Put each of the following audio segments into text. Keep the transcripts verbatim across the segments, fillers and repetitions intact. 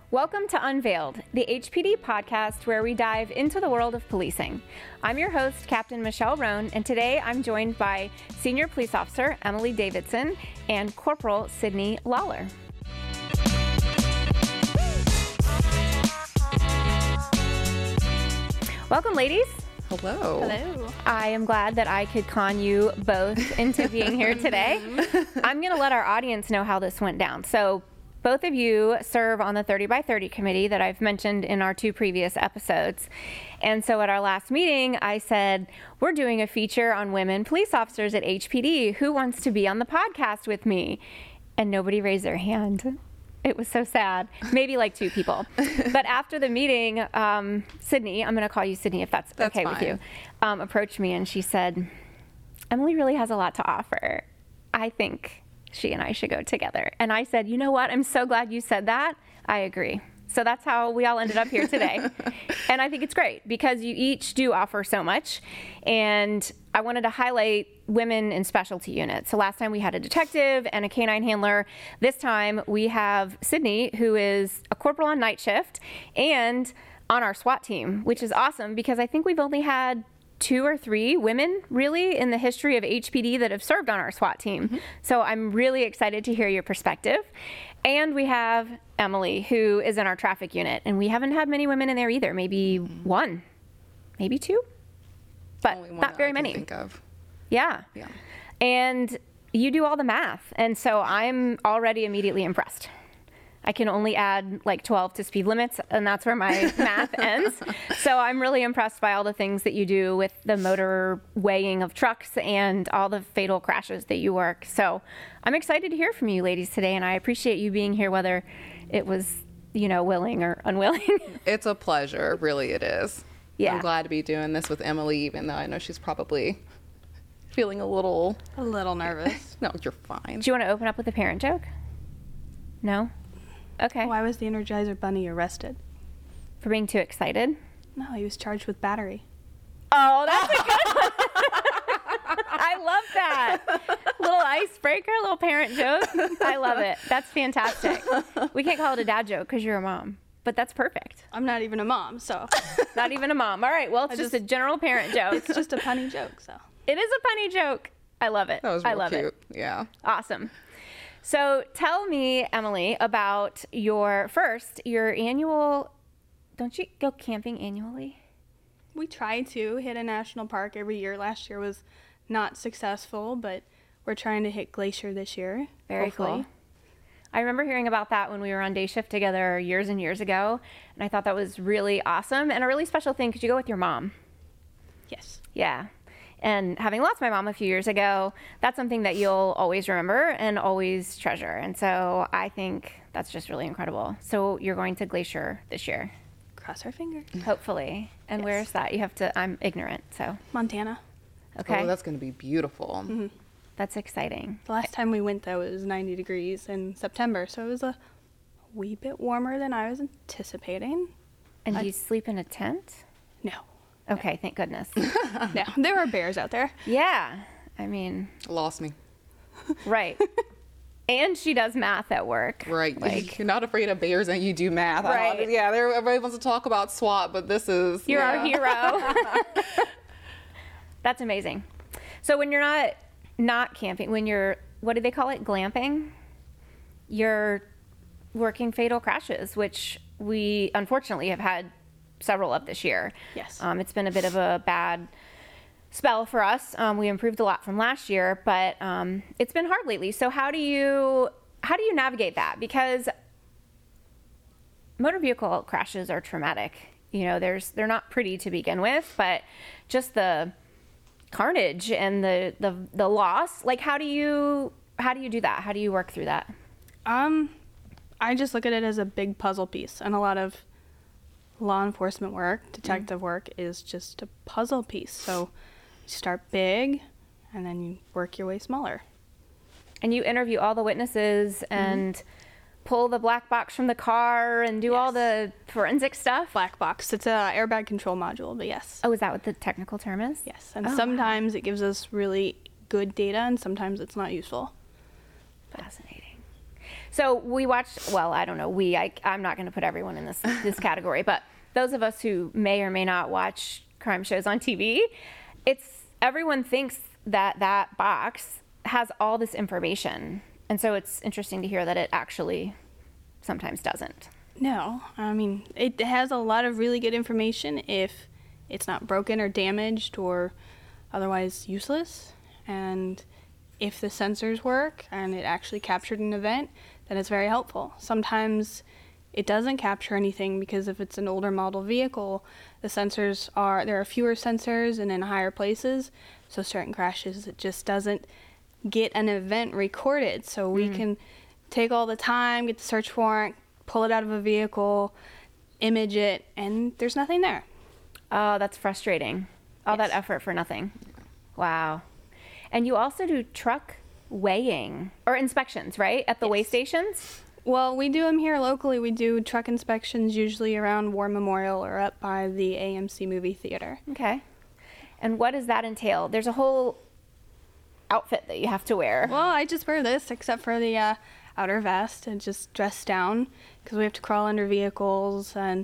Welcome to Unveiled, the H P D podcast where we dive into the world of policing. I'm your host, Captain Michelle Roan, and today I'm joined by Senior Police Officer Emily Davidson and Corporal Sydney Lawler. Welcome, ladies. Hello. Hello. I am glad that I could con you both into being here today. I'm going to let our audience know how this went down. So both of you serve on the thirty by thirty committee that I've mentioned in our two previous episodes. And so at our last meeting, I said, we're doing a feature on women police officers at H P D. Who wants to be on the podcast with me? And nobody raised their hand. It was so sad. Maybe like two people. But after the meeting, um, Sydney, I'm going to call you Sydney if that's, that's okay fine. with you, um, approached me and she said, Emily really has a lot to offer. I think she and I should go together. And I said, you know what? I'm so glad you said that. I agree. So that's how we all ended up here today. And I think it's great because you each do offer so much. And I wanted to highlight women in specialty units. So last time we had a detective and a canine handler. This time we have Sydney, who is a corporal on night shift and on our SWAT team, which is awesome because I think we've only had two or three women really in the history of H P D that have served on our SWAT team. Mm-hmm. So I'm really excited to hear your perspective. And we have Emily, who is in our traffic unit, and we haven't had many women in there either. Maybe mm-hmm. one, maybe two, but not very many. Think of. Yeah. Yeah. And you do all the math. And so I'm already immediately impressed. I can only add like twelve to speed limits, and that's where my math ends. So I'm really impressed by all the things that you do with the motor weighing of trucks and all the fatal crashes that you work. So I'm excited to hear from you ladies today, and I appreciate you being here, whether it was, you know, willing or unwilling. It's a pleasure. Really, it is. Yeah. I'm glad to be doing this with Emily, even though I know she's probably feeling a little... A little nervous. No, you're fine. Do you want to open up with a parent joke? No? Okay. Why was the Energizer Bunny arrested? For being too excited? No, he was charged with battery. Oh, that's a good one. I love that. Little icebreaker, little parent joke. I love it. That's fantastic. We can't call it a dad joke because you're a mom, but that's perfect. I'm not even a mom, so. Not even a mom. All right, well, it's just, just a general parent joke. It's just a punny joke, so. It is a punny joke. I love it. That was real I love cute. it. Yeah. Awesome. So tell me, Emily, about your first, your annual, don't you go camping annually? We try to hit a national park every year. Last year was not successful, but we're trying to hit Glacier this year. Very hopefully. Cool. I remember hearing about that when we were on day shift together years and years ago, and I thought that was really awesome and a really special thing because you go with your mom. Yes. Yeah. And having lost my mom a few years ago, that's something that you'll always remember and always treasure. And so I think that's just really incredible. So you're going to Glacier this year? Cross our fingers. Hopefully. And Yes. where's that? You have to, I'm ignorant, so. Montana. Okay. Oh, that's going to be beautiful. Mm-hmm. That's exciting. The last time we went, though, it was ninety degrees in September, so it was a wee bit warmer than I was anticipating. And I- do you sleep in a tent? No. Okay, thank goodness. No. There are bears out there. Yeah. I mean, Lost me. right. And she does math at work. Right. Like, You're not afraid of bears and you do math. I Right. don't- yeah, there- everybody wants to talk about SWAT, but this is... you're yeah. our hero. That's amazing. So when you're not not camping, when you're, what do they call it? Glamping? You're working fatal crashes, which we unfortunately have had several of this year. Yes. Um, it's been a bit of a bad spell for us. Um, we improved a lot from last year, but um, it's been hard lately. So how do you how do you navigate that? Because motor vehicle crashes are traumatic. You know, there's they're not pretty to begin with, but just the carnage and the the the loss. Like, how do you how do you do that? How do you work through that? Um, I just look at it as a big puzzle piece, and a lot of law enforcement work, detective mm. work, is just a puzzle piece. So you start big, and then you work your way smaller. And you interview all the witnesses and mm-hmm. pull the black box from the car and do yes. all the forensic stuff? Black box. It's a airbag control module, but yes. Oh, is that what the technical term is? Yes, and oh, sometimes wow. it gives us really good data, and sometimes it's not useful. Fascinating. So we watched, well, I don't know, we, I, I'm not going to put everyone in this, this category, but those of us who may or may not watch crime shows on T V, it's, everyone thinks that that box has all this information. And so it's interesting to hear that it actually sometimes doesn't. No, I mean, it has a lot of really good information if it's not broken or damaged or otherwise useless. And if the sensors work and it actually captured an event, then it's very helpful. Sometimes it doesn't capture anything because if it's an older model vehicle, the sensors are, there are fewer sensors and in higher places. So certain crashes, it just doesn't get an event recorded. So we mm. can take all the time, get the search warrant, pull it out of a vehicle, image it, and there's nothing there. Oh, that's frustrating. All yes. that effort for nothing. Wow. And you also do truck weighing or inspections, right? At the yes. weigh stations? Well, we do them here locally. We do truck inspections usually around War Memorial or up by the A M C movie theater. Okay. And what does that entail? There's a whole outfit that you have to wear. Well, I just wear this except for the uh, outer vest and just dress down because we have to crawl under vehicles and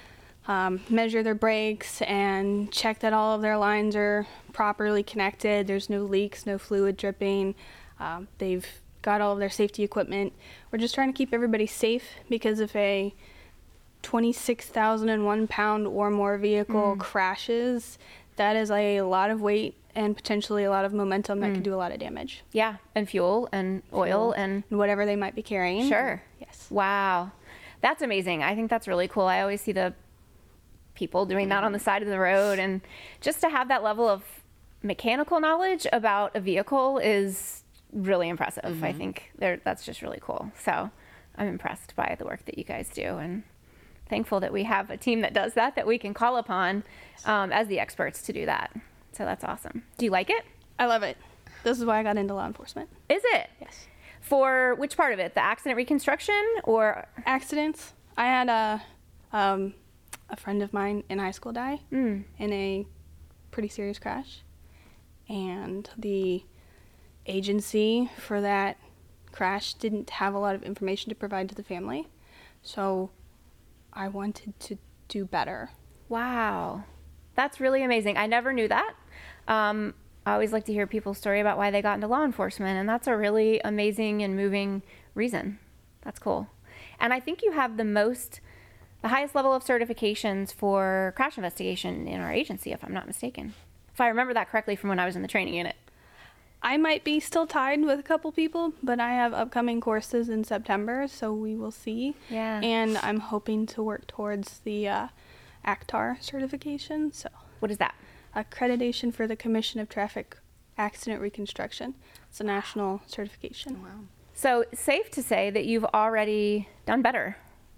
um, measure their brakes and check that all of their lines are properly connected. There's no leaks, no fluid dripping. Um, they've got all of their safety equipment. We're just trying to keep everybody safe because if a twenty-six thousand one pound or more vehicle mm. crashes, that is a lot of weight and potentially a lot of momentum that mm. could do a lot of damage. Yeah, and fuel and oil fuel and... and whatever they might be carrying. Sure. Yes. Wow. That's amazing. I think that's really cool. I always see the people doing that on the side of the road, and just to have that level of mechanical knowledge about a vehicle is really impressive. Mm-hmm. I think that's just really cool. So I'm impressed by the work that you guys do, and thankful that we have a team that does that, that we can call upon um, as the experts to do that. So that's awesome. Do you like it? I love it. This is why I got into law enforcement. Is it? Yes. For which part of it? The accident reconstruction or? Accidents. I had a, um, a friend of mine in high school die mm. in a pretty serious crash. And the agency for that crash didn't have a lot of information to provide to the family. So I wanted to do better. Wow. That's really amazing. I never knew that. Um, I always like to hear people's story about why they got into law enforcement, and that's a really amazing and moving reason. That's cool. And I think you have the most, the highest level of certifications for crash investigation in our agency, if I'm not mistaken. If I remember that correctly from when I was in the training unit. I might be still tied with a couple people, but I have upcoming courses in September, so we will see. Yeah. And I'm hoping to work towards the uh, A C T A R certification. So. What is that? Accreditation for the Commission of Traffic Accident Reconstruction. It's a national certification. Wow. So safe to say that you've already done better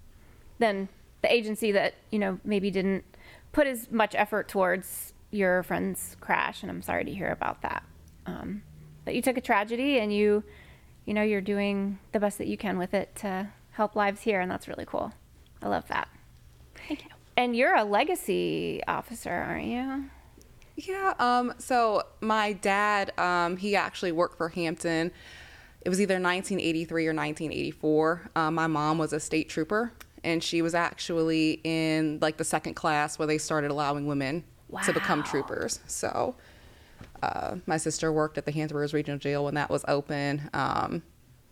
than the agency that, you know, maybe didn't put as much effort towards your friend's crash, and I'm sorry to hear about that. Um, but you took a tragedy and you, you know, you're doing the best that you can with it to help lives here, and that's really cool. I love that. Thank you. And you're a legacy officer, aren't you? Yeah. Um, so my dad, um, he actually worked for Hampton. It was either nineteen eighty-three or nineteen eighty-four. Um, my mom was a state trooper, and she was actually in like the second class where they started allowing women wow. to become troopers. So uh, my sister worked at the Hampton Roads Regional Jail when that was open. Um,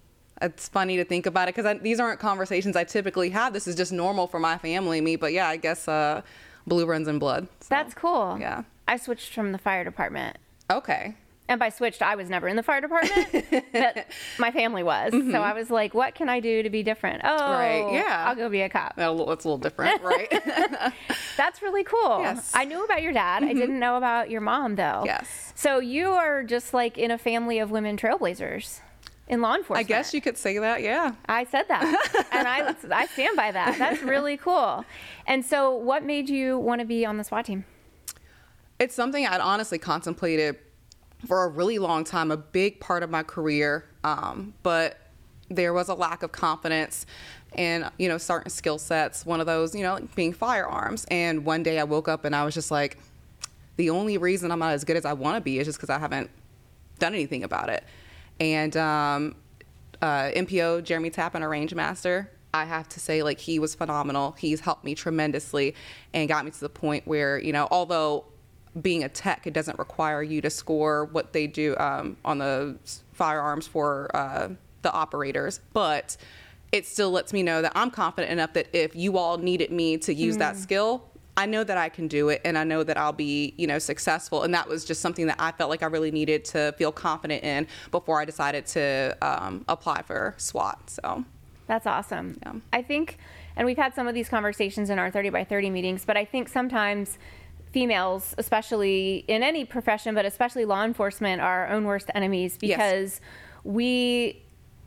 it's funny to think about it because these aren't conversations I typically have. This is just normal for my family, me. But yeah, I guess uh, blue runs in blood. So, that's cool. Yeah. I switched from the fire department. Okay. And by switched, I was never in the fire department, but my family was. Mm-hmm. So I was like, what can I do to be different? Oh, right. Yeah. I'll go be a cop. Well, it's a little different, right? That's really cool. Yes. I knew about your dad. Mm-hmm. I didn't know about your mom, though. Yes. So you are just like in a family of women trailblazers in law enforcement. I guess you could say that, yeah. I said that. And I, I stand by that. That's really cool. And so what made you want to be on the SWAT team? It's something I'd honestly contemplated for a really long time, a big part of my career, um, but there was a lack of confidence in, you know, certain skill sets, one of those, you know, like being firearms. And one day I woke up and I was just like, the only reason I'm not as good as I want to be is just because I haven't done anything about it. And um, uh, M P O, Jeremy Tappan, our range master, I have to say, like, he was phenomenal. He's helped me tremendously and got me to the point where, you know, although being a tech, it doesn't require you to score what they do um, on the firearms for uh, the operators, but it still lets me know that I'm confident enough that if you all needed me to use mm. that skill, I know that I can do it, and I know that I'll be, you know, successful. And that was just something that I felt like I really needed to feel confident in before I decided to um, apply for SWAT. So that's awesome. Yeah. I think, and we've had some of these conversations in our thirty by thirty meetings, but I think sometimes females, especially in any profession, but especially law enforcement, are our own worst enemies because yes. we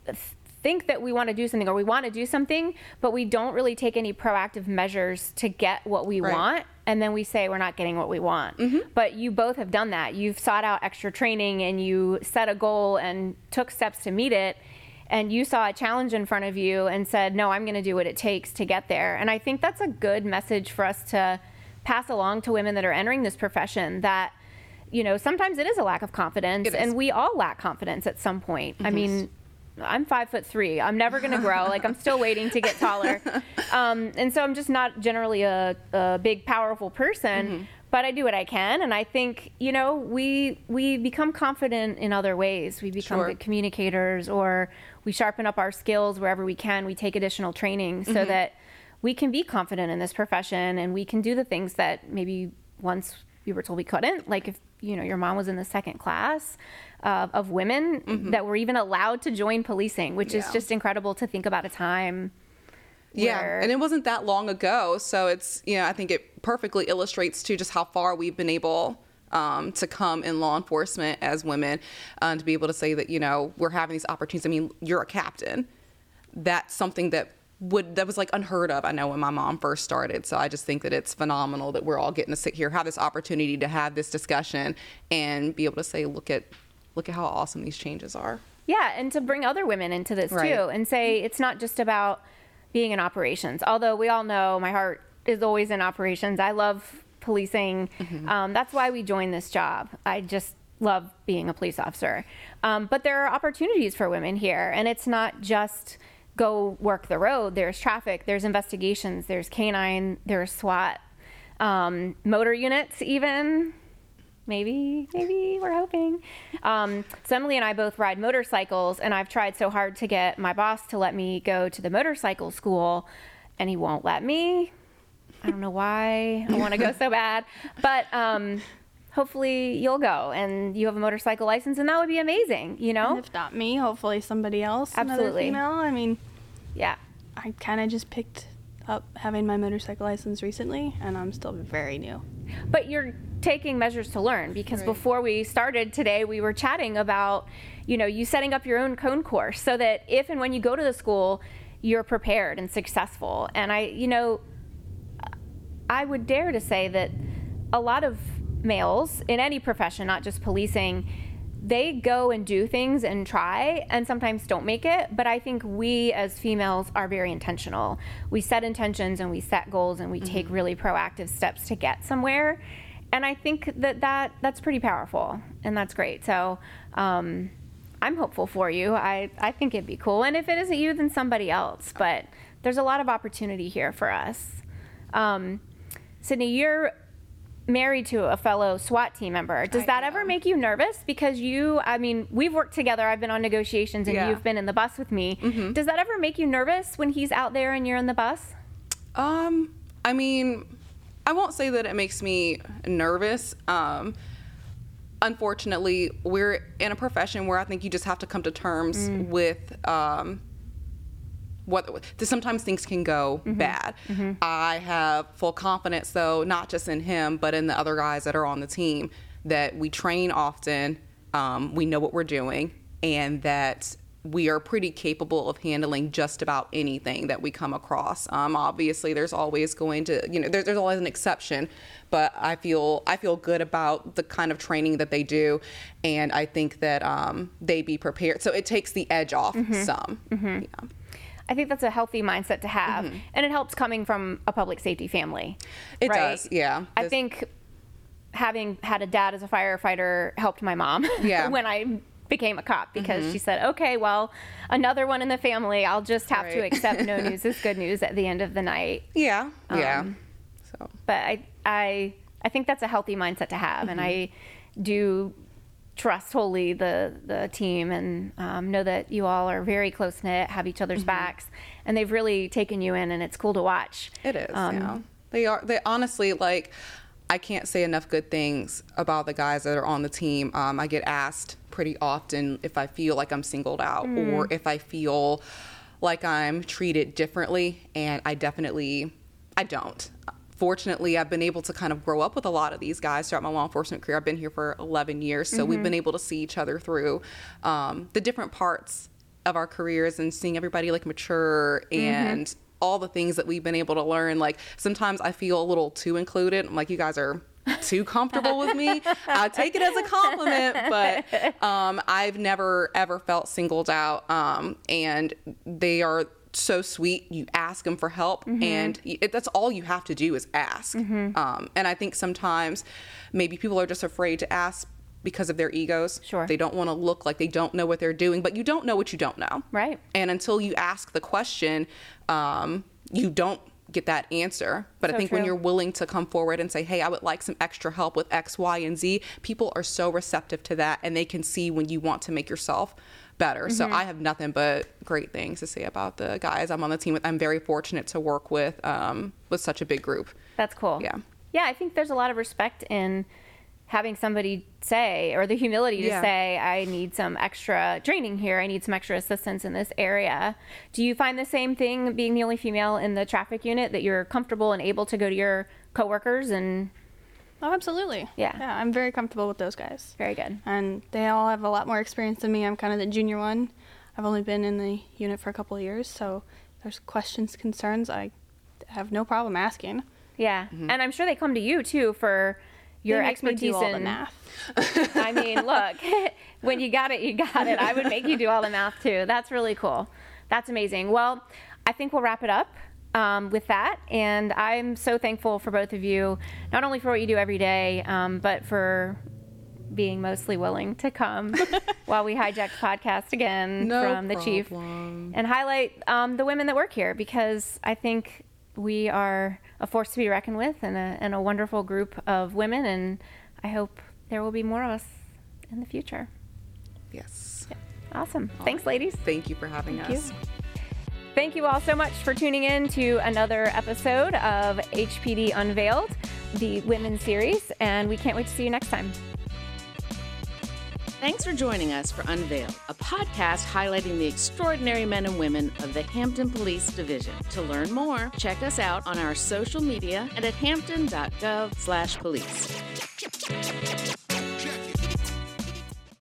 think that we want to do something or we want to do something, but we don't really take any proactive measures to get what we right. want. And then we say we're not getting what we want. Mm-hmm. But you both have done that. You've sought out extra training and you set a goal and took steps to meet it. And you saw a challenge in front of you and said, no, I'm going to do what it takes to get there. And I think that's a good message for us to pass along to women that are entering this profession, that, you know, sometimes it is a lack of confidence, and we all lack confidence at some point. Mm-hmm. I mean, I'm five foot three. I'm never going to grow. Like, I'm still waiting to get taller. Um, and so I'm just not generally a, a big, powerful person, mm-hmm. but I do what I can. And I think, you know, we, we become confident in other ways. We become Sure. good communicators, or we sharpen up our skills wherever we can. We take additional training so mm-hmm. that we can be confident in this profession, and we can do the things that maybe once we were told we couldn't. Like, if, you know, your mom was in the second class uh, of women mm-hmm. that were even allowed to join policing, which yeah. is just incredible to think about a time. Yeah, where... and it wasn't that long ago. So it's, you know, I think it perfectly illustrates too just how far we've been able um, to come in law enforcement as women, uh, to be able to say that, you know, we're having these opportunities. I mean, you're a captain. That's something that would that was like unheard of, I know, when my mom first started. So I just think that it's phenomenal that we're all getting to sit here, have this opportunity to have this discussion, and be able to say, look at look at how awesome these changes are. Yeah, and to bring other women into this right. too, and say it's not just about being in operations. Although we all know my heart is always in operations. I love policing. Mm-hmm. Um, that's why we joined this job. I just love being a police officer. Um, but there are opportunities for women here, and it's not just go work the road. There's traffic, there's investigations, there's canine, there's SWAT, um, motor units even. Maybe, maybe we're hoping. Um, so Emily and I both ride motorcycles, and I've tried so hard to get my boss to let me go to the motorcycle school, and he won't let me. I don't know why. I want to go so bad. But um, hopefully you'll go, and you have a motorcycle license, and that would be amazing, you know? And if not me, hopefully somebody else, Absolutely. Another female. I mean, yeah. I kind of just picked up having my motorcycle license recently, and I'm still very new. But you're taking measures to learn, because right. before we started today, we were chatting about, you know, you setting up your own cone course so that if and when you go to the school, you're prepared and successful. And I, you know, I would dare to say that a lot of males in any profession, not just policing, they go and do things and try and sometimes don't make it. But I think we as females are very intentional. We set intentions and we set goals, and we mm-hmm. take really proactive steps to get somewhere. And I think that, that that's pretty powerful, and that's great. So um, I'm hopeful for you. I, I think it'd be cool. And if it isn't you, then somebody else. But there's a lot of opportunity here for us. Um, Sydney, you're married to a fellow SWAT team member. Does I that am. ever make you nervous? Because you, I mean, we've worked together. I've been on negotiations, and yeah. you've been in the bus with me. Mm-hmm. Does that ever make you nervous when he's out there and you're in the bus? Um, I mean, I won't say that it makes me nervous. Um, unfortunately, we're in a profession where I think you just have to come to terms mm. with um, what sometimes things can go mm-hmm. bad. Mm-hmm. I have full confidence, though, not just in him, but in the other guys that are on the team, that we train often, um, we know what we're doing, and that we are pretty capable of handling just about anything that we come across. Um, obviously, there's always going to, you know, there, there's always an exception, but I feel I feel good about the kind of training that they do, and I think that um, they be prepared. So it takes the edge off mm-hmm. some. Mm-hmm. Yeah. I think that's a healthy mindset to have, mm-hmm. and it helps coming from a public safety family. It right? does, yeah. I think having had a dad as a firefighter helped my mom yeah. when I became a cop because mm-hmm. she said, okay, well, another one in the family. I'll just have right. to accept no news is good news at the end of the night. Yeah. Um, yeah. So, but I, I, I think that's a healthy mindset to have. Mm-hmm. And I do trust wholly the, the team and um, know that you all are very close knit, have each other's mm-hmm. backs, and they've really taken you in, and it's cool to watch. It is. Um, yeah. They are, they honestly, like, I can't say enough good things about the guys that are on the team. Um, I get asked pretty often if I feel like I'm singled out mm. or if I feel like I'm treated differently, and I definitely, I don't. Fortunately, I've been able to kind of grow up with a lot of these guys throughout my law enforcement career. I've been here for eleven years, so mm-hmm. we've been able to see each other through um, the different parts of our careers and seeing everybody like mature and mm-hmm. all the things that we've been able to learn. Like sometimes I feel a little too included. I'm like, you guys are too comfortable with me. I take it as a compliment, but um, I've never ever felt singled out. Um, and they are so sweet. You ask them for help, mm-hmm. and it, that's all you have to do is ask. Mm-hmm. Um, and I think sometimes maybe people are just afraid to ask because of their egos. Sure. They don't want to look like they don't know what they're doing, but you don't know what you don't know. Right. And until you ask the question, um, you don't get that answer. But so I think true. When you're willing to come forward and say, hey, I would like some extra help with X, Y, and Z, people are so receptive to that, and they can see when you want to make yourself better. Mm-hmm. So I have nothing but great things to say about the guys I'm on the team with. I'm very fortunate to work with um, with such a big group. That's cool. Yeah. Yeah, I think there's a lot of respect in having somebody say, or the humility to yeah. say, I need some extra training here. I need some extra assistance in this area. Do you find the same thing being the only female in the traffic unit, that you're comfortable and able to go to your coworkers and... Oh, absolutely. Yeah. Yeah, I'm very comfortable with those guys. Very good. And they all have a lot more experience than me. I'm kind of the junior one. I've only been in the unit for a couple of years, so if there's questions, concerns, I have no problem asking. Yeah. Mm-hmm. And I'm sure they come to you, too, for your they make expertise me do all in the math. I mean, look, when you got it, you got it. I would make you do all the math, too. That's really cool. That's amazing. Well, I think we'll wrap it up. Um, with that, and I'm so thankful for both of you, not only for what you do every day, um, but for being mostly willing to come while we hijack the podcast again no from the problem. chief and highlight um, the women that work here, because I think we are a force to be reckoned with, and a, and a wonderful group of women, and I hope there will be more of us in the future. Yes. Yeah. Awesome. All Thanks, right. ladies. Thank you for having Thank us. You. Thank you all so much for tuning in to another episode of H P D Unveiled, the Women's Series, and we can't wait to see you next time. Thanks for joining us for Unveil, a podcast highlighting the extraordinary men and women of the Hampton Police Division. To learn more, check us out on our social media and at hampton dot gov slash police.